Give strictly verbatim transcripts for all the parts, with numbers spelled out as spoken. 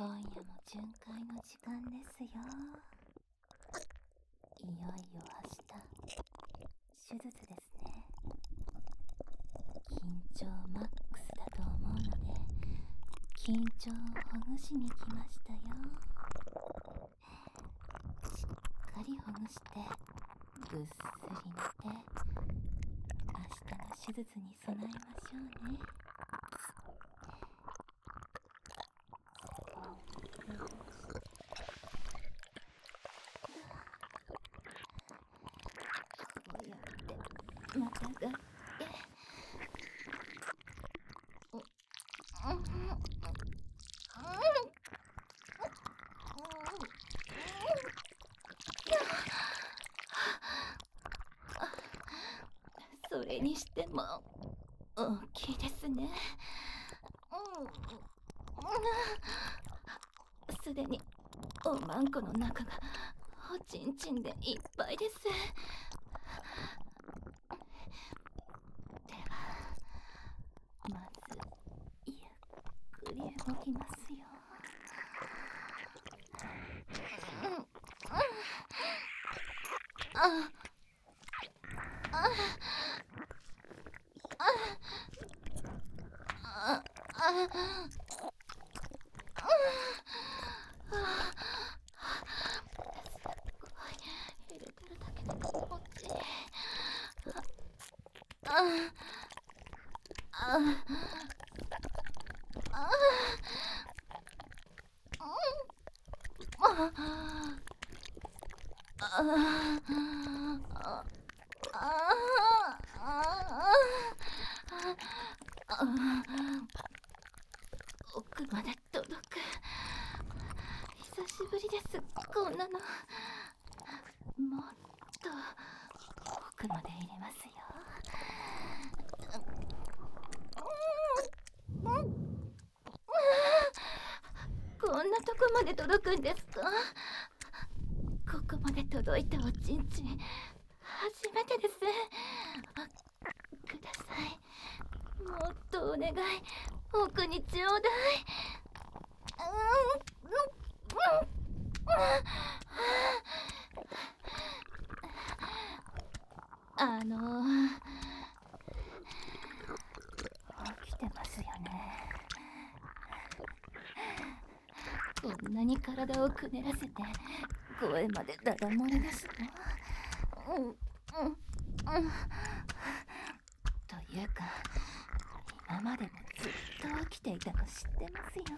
今夜も巡回の時間ですよ。いよいよ明日手術ですね。緊張マックスだと思うので、緊張をほぐしに来ましたよ。しっかりほぐしてぐっすり寝て、明日の手術に備えましょうね。またがってそれにしても大きいですね。すでにおまんこの中がおちんちんでいっぱいです。ではまずゆっくり動きますよ。ああああ入れてるだけで気持ちいい。ああ奥まで届く。久しぶりです、こんなの。もっと奥まで入れますよ。こんなとこまで届くんですか？ここまで届いたおちんちん初めてです。ください、もっとお願い、奥にちょうだい。あの起きてますよね。こんなに体をくねらせて声までダダ漏れですの。うんうんうん。というか今までもずっと起きていたの知ってますよ。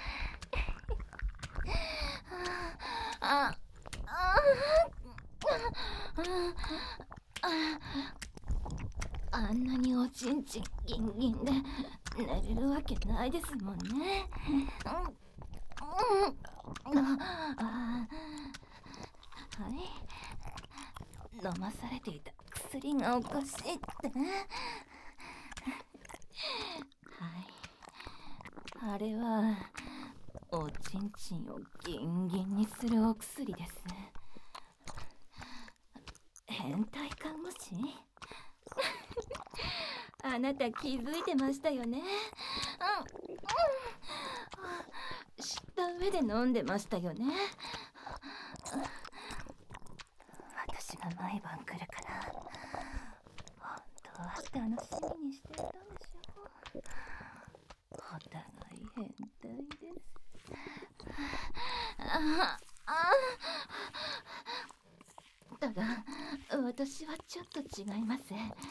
あああんなにおちんちんギンギンで寝れるわけないですもんね。はい、飲まされていた薬がおかしいってね。はい、あれはおちんちんをギンギンにするお薬です。変態看護師あなた気づいてましたよね。うん、うん、知った上で飲んでましたよね。私が毎晩来るから本当は楽しみにしていたんでしょう。お互い変態です。ああただ私はちょっと違います。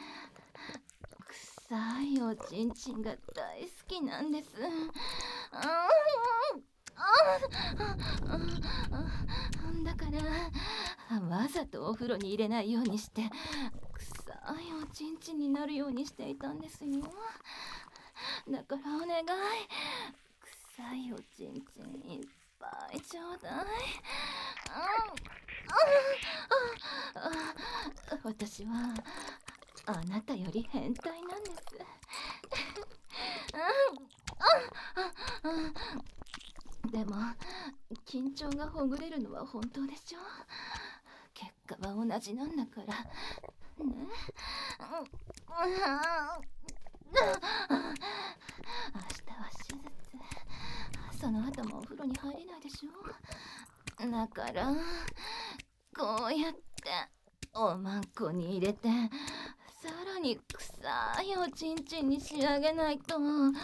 臭いおちんちんが大好きなんです。だからわざとお風呂に入れないようにして臭いおちんちんになるようにしていたんですよ。だからお願い、臭いおちんちんいっぱいちょうだい。私はあなたより変態なんです。でも緊張がほぐれるのは本当でしょ。結果は同じなんだからね。明日は手術、 その後もお風呂に入れないでしょ。だからこうやっておまんこに入れて、さらに臭いおちんちんに仕上げないと。あ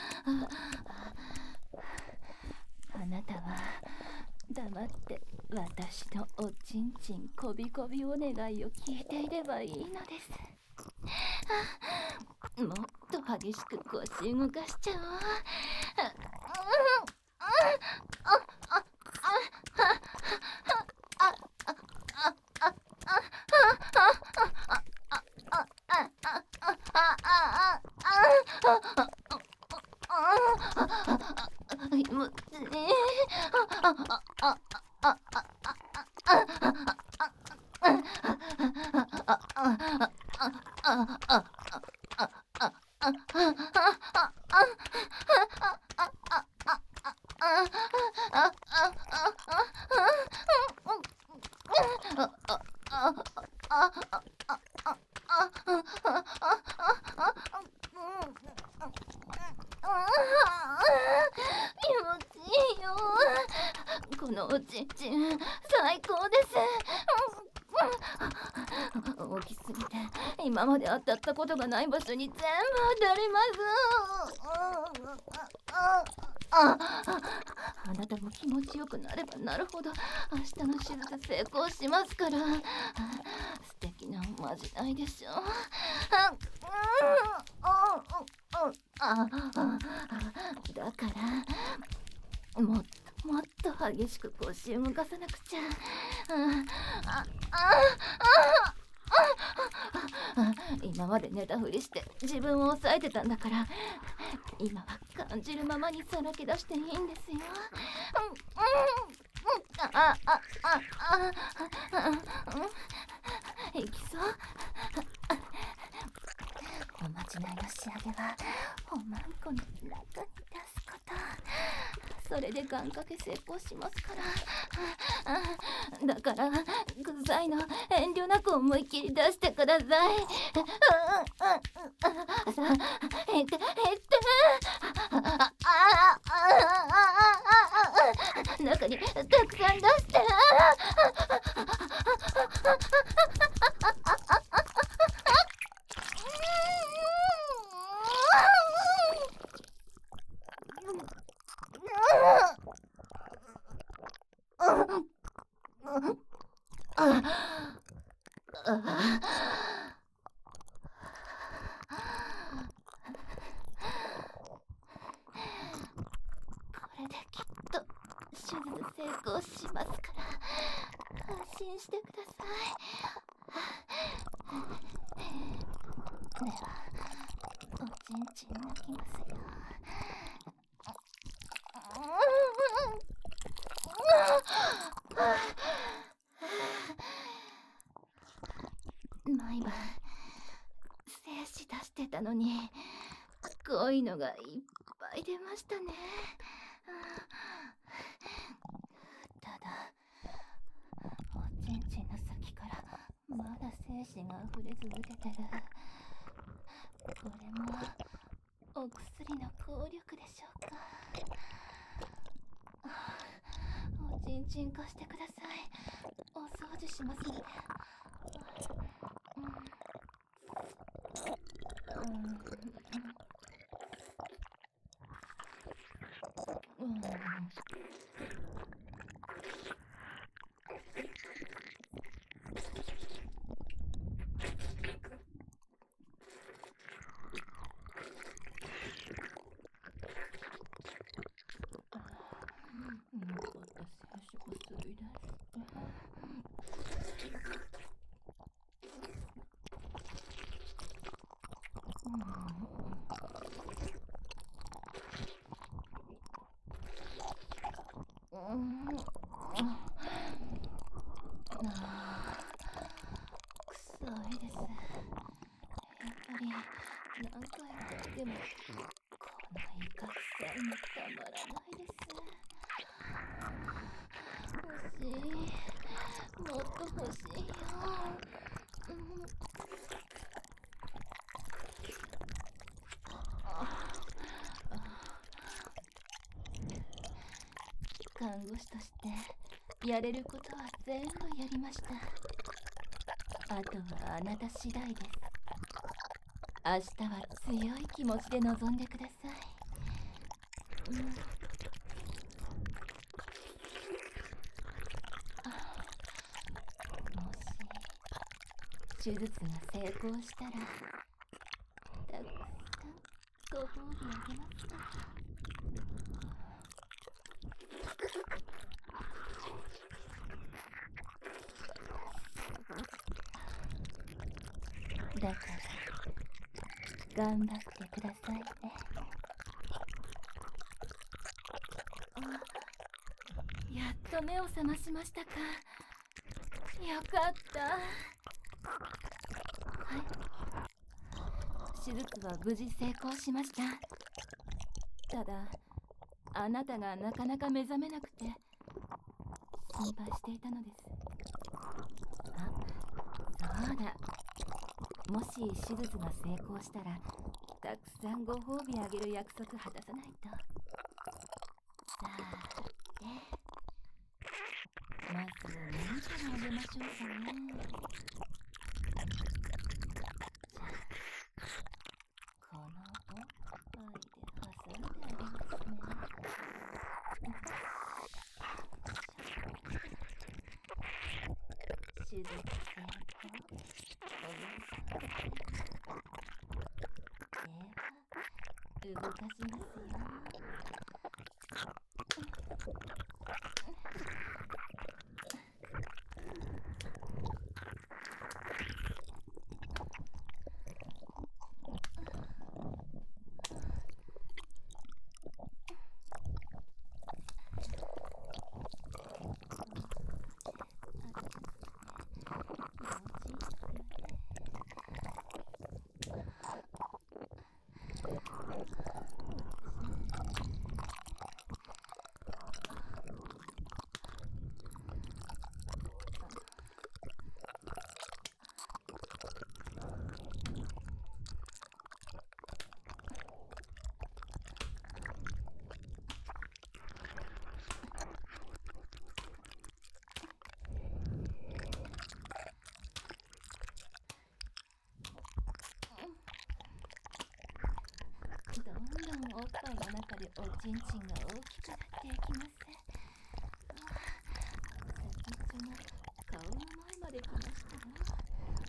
なたは黙って私のおちんちんこびこびお願いを聞いていればいいのです。もっと激しく腰動かしちゃおう。気持ちいい。このおちんちん最高です。大きすぎて今まで当たったことがない場所に全部当たります。あなたも気持ちよくなればなるほど明日の手術成功しますから。素敵なおまじないでしょ。だからもっともっと激しく腰を動かさなくちゃ。今まで寝たふりして自分を抑えてたんだから、今は感じるままにさらけ出していいんですよ。いきそう。おまじないの仕上げはおまんこの中に出すこと。それで願掛け成功しますから。だから具材の遠慮なく思いっきり出してください。さあ、えってえって中にたくさん出して。これできっと手術成功しますから安心してください。ではおちんちん抜きますよ。毎晩精子出してたのにこういうのがいっぱい出ましたね。ただおちんちんの先からまだ精子が溢れ続けてる。これもお薬の効力でしょうか。おちんちん貸してください。お掃除しますので。うんうん臭いです。やっぱり何回嗅いでもこのイカ臭いのたまらないです。欲しい、もっと欲しいよ。うん看護師としてやれることは全部やりました。あとはあなた次第です。明日は強い気持ちで臨んでください。うん、もし手術が成功したら、たくさんご褒美あげますから。だから頑張ってくださいね。やっと目を覚ましましたか。よかった。はい、手術は無事成功しました。ただあなたがなかなか目覚めなくて心配していたのです。あ、そうだ、もし手術が成功したらたくさんご褒美あげる約束果たさないと。さて、まず何からあげましょうかね。じゃあこのおっぱいで挟んであげますね。手術成功、おめでとうございます。では動かしますよ。どんどんおっぱいの中でおちんちんが大きくなっていきます。先っちょが顔の前まで来ましたよ。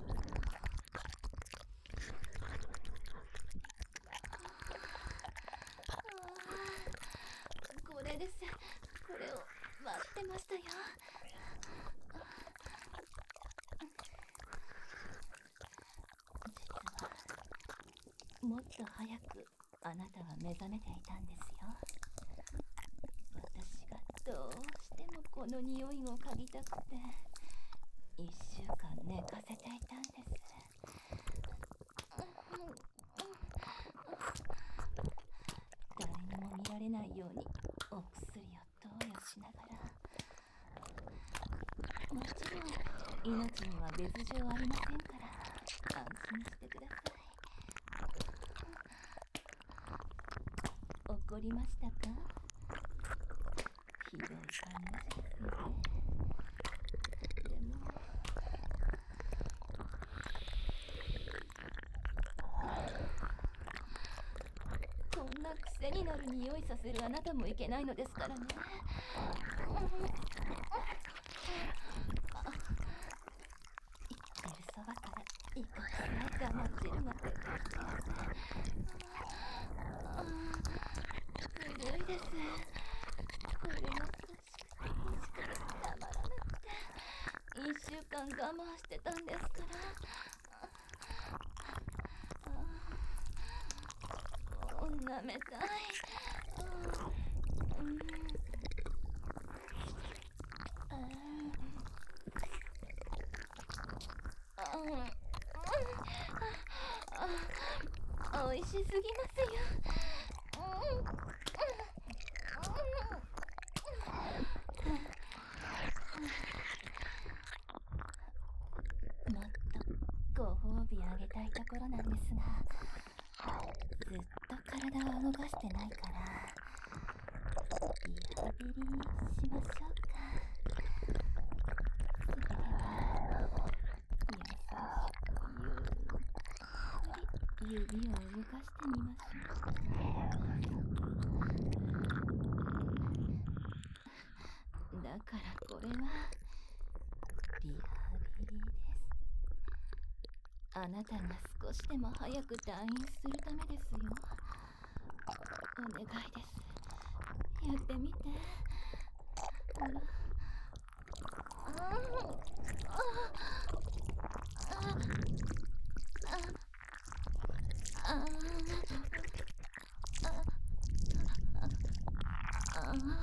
これです。これを待ってましたよ。実はもっと早くあなたは目覚めていたんですよ。私がどうしてもこの匂いを嗅ぎたくて一週間寝かせていたんです。誰にも見られないようにお薬を投与しながら、もちろん命には別状ありませんから安心してください。怒りましたか？ひどい看護師ですよね。でもこんな癖になる匂いさせるあなたもいけないのですからね。言ってるそばからいかつい黙ってるが出てきて、ずるいです。これが欲しくて欲しくてたまらなくていっしゅうかん我慢してたんですから。もう舐めたい。うん、おいしすぎますよ。もっとご褒美あげたいところなんですが、ずっと体を動かしてないから、いやハビリしましょうか。それでは優しくゆっくり指を動かしてみましょう。だからこれはリハビリです。あなたが少しでも早く退院するためですよ。お願いです。やってみて。ほら。あああああああ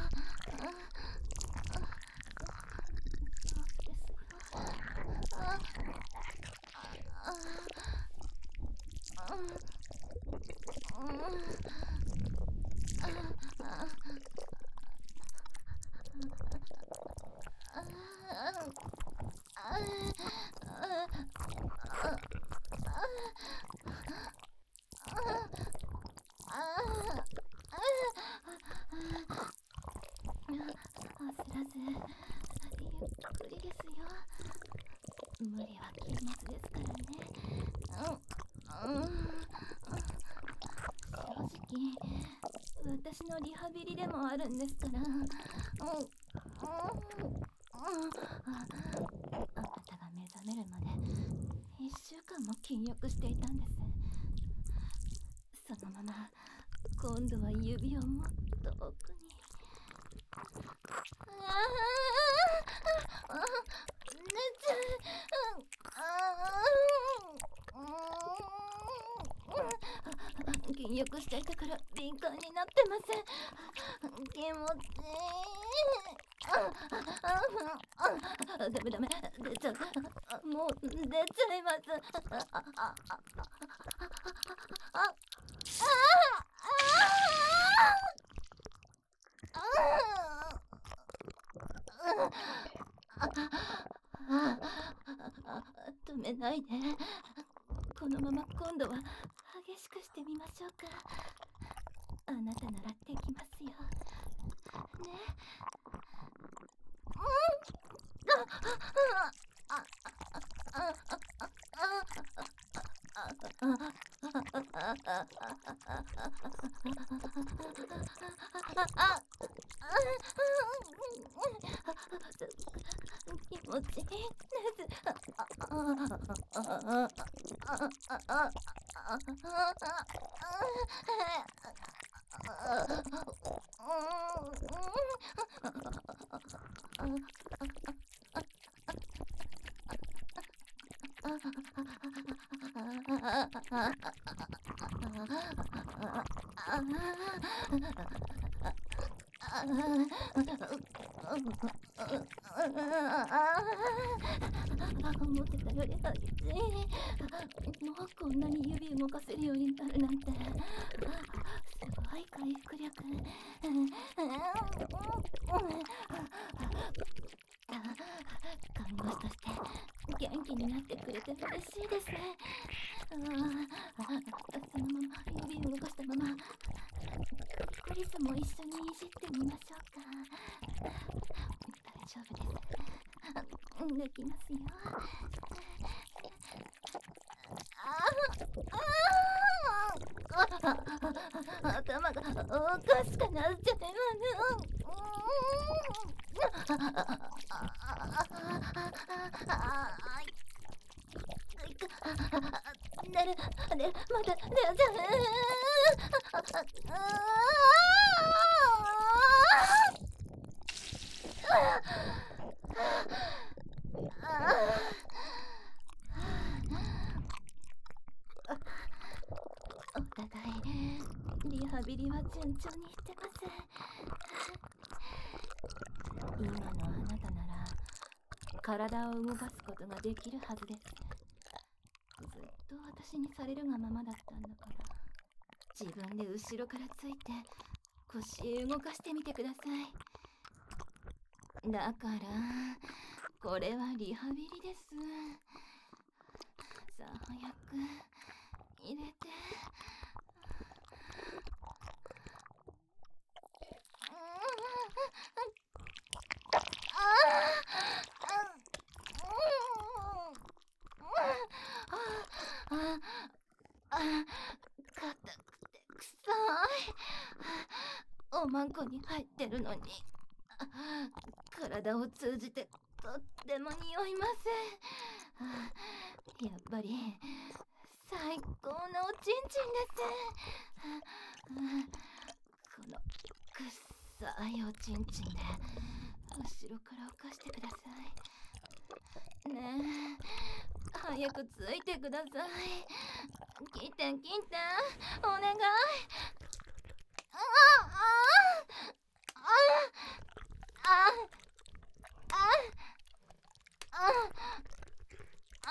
焦らずゆっくりですよ。無理は禁物ですからね。うん、うん、正直私のリハビリでもあるんですから。うん、うん、うん、あなたが目覚めるまでいっしゅうかんも禁欲していたんです。そのまま今度は指をもっと奥に。ああ、寝ちゃう。禁欲していたから敏感になってません。気持ちいい。ダメダメ、出ちゃう。もう出ちゃいます。ああああ止めないで。このまま今度は激しくしてみましょうか。あなたならできますよ。ね。気持ちいいです。思ってたより激しい。もうこんなに指動かせるようになるなんて。すごい回復力。看護師として元気になってくれて嬉しいですね。そのまま指動かしたままクリスも一緒にいじってみましょうか。大丈夫です。できますよ。頭がおかしくなっちゃいます。寝る、寝る、まだ寝ちゃう。お互いリハビリは順調にいってます。今のあなたなら体を動かすことができるはずです。ずっと私にされるがままだったんだから、自分で後ろからついて腰動かしてみてください。だからこれはリハビリです。さあ早く入れて。 んこに入ってるのに、体を通じてとっても匂います。やっぱり最高のおちんちんです。このくっさいおちんちんで後ろから浮かしてください。ねえ、早くついてください。キンテンキンテン、お願い。あああああああ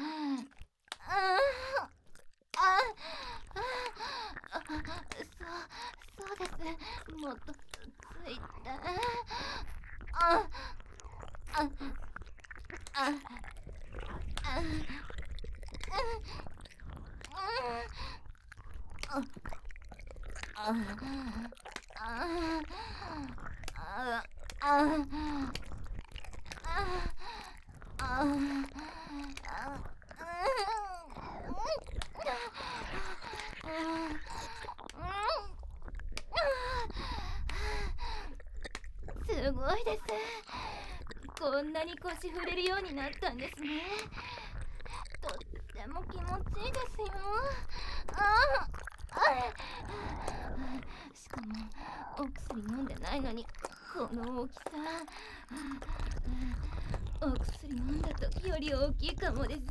あ、そうそうです。もっとついて。ああああすごいです。こんなに腰振れるようになったんですね。とっても気持ちいいですよ。ああ、しかもお薬飲んでないのにこの大きさ。お薬飲んだ時より大きいかもです。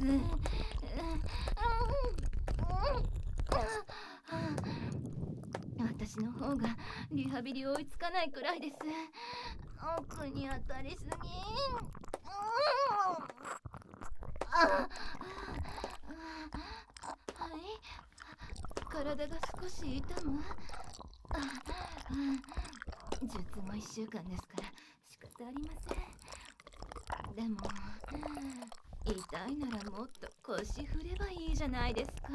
私の方がリハビリ追いつかないくらいです。奥に当たりすぎ。はい、体が少し痛む。術後いっしゅうかんですから仕方ありません。でも痛いならもっと腰振ればいいじゃないですか。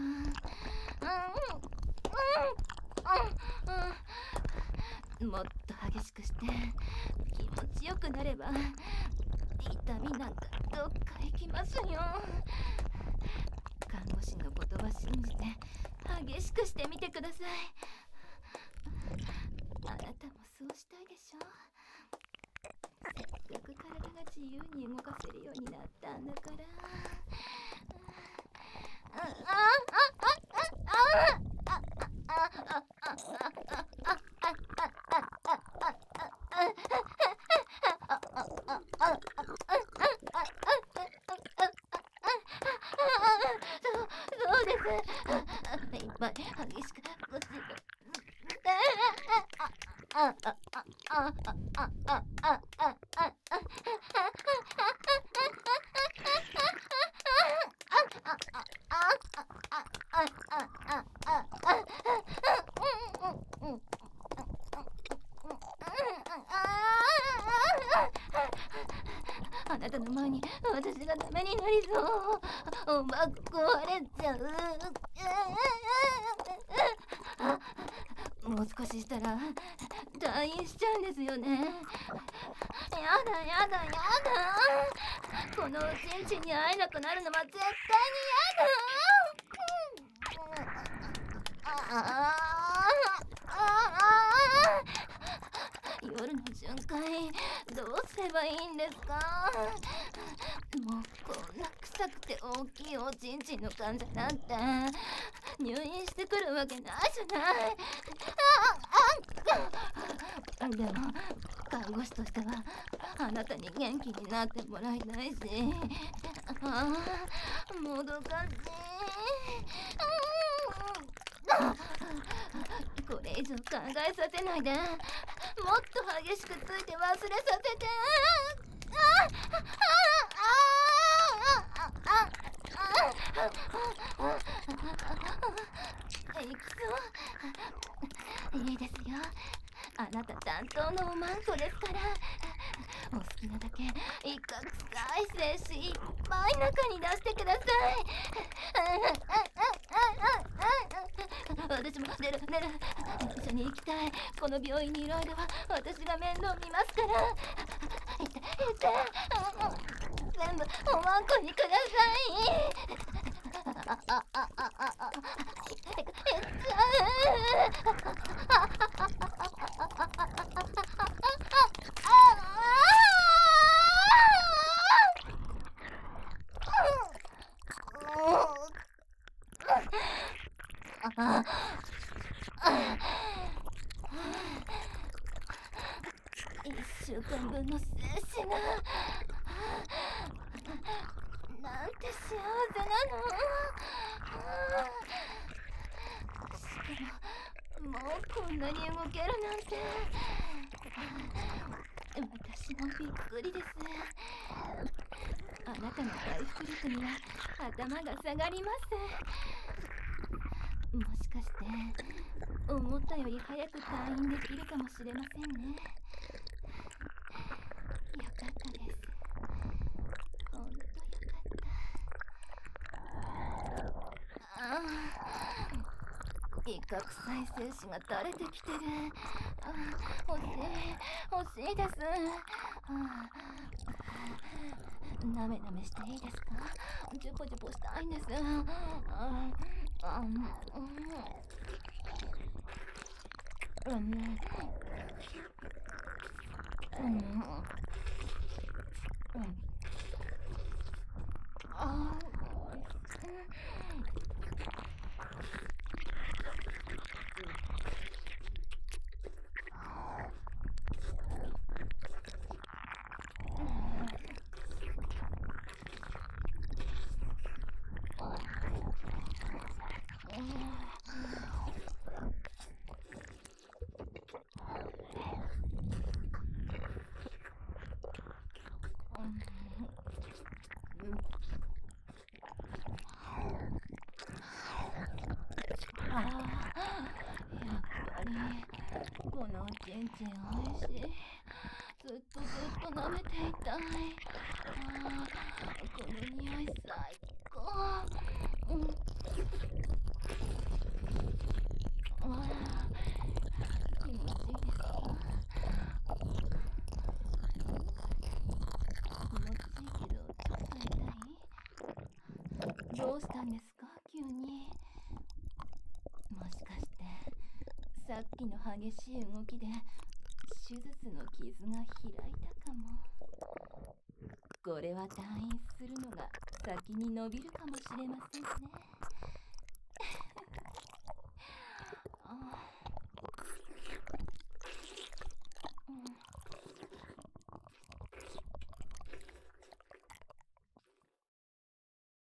もっと激しくして気持ちよくなれば痛みなんかどっか行きますよ。看護師の言葉信じて激しくしてみてください。あなたもそうしたいでしょ。せっかく体が自由に動かせるようになったんだから。そうです。いっぱい激しくこっちあなたの前に私がダメになりそう。おば壊れちゃう。もう少ししたら退院しちゃうんですよね。やだやだやだ。このおちんちんに会えなくなるのは絶対にやだ。あ夜の巡回どうすればいいんですか。もうこんな臭くて大きいおちんちんの患者なんて入院してくるわけないじゃない。でも看護師としてはあなたに元気になってもらいたいし、ああもどかしい。これ以上考えさせないで、もっと激しくついて忘れさせて。いきそう。いいですよ。あなた担当のおまんこですから。お好きなだけイカ臭い精子いっぱい中に出してください。私も出る出る。一緒に行きたい。この病院にいる間は私が面倒見ますから。いていて。全部おまんこにください。ああああああ。えっちゃう。 ああ一週間分の精子がなんて幸せなの。しかももうこんなに動けるなんて。私もびっくりです。あなたの回復力には頭が下がります。もしかして思ったより早く退院できるかもしれませんね。よかったです。ほんとよかった。ああ、一攫再生子が垂れてきてる。ああ、欲しい欲しいです。ああ、なめなめしていいですか？ジュポジュポしたいんです。ああ、あうんうんうんうんああ、やっぱりこのおちんちんおいしい。ずっとずっと舐めていたい。ああ、この匂い最高。うん、ああ、気持ちいいですか？気持ちいいけどちょっと痛い？どうしたんですか急に。もしかしてさっきの激しい動きで手術の傷が開いたかも。これは退院するのが先に伸びるかもしれませんね。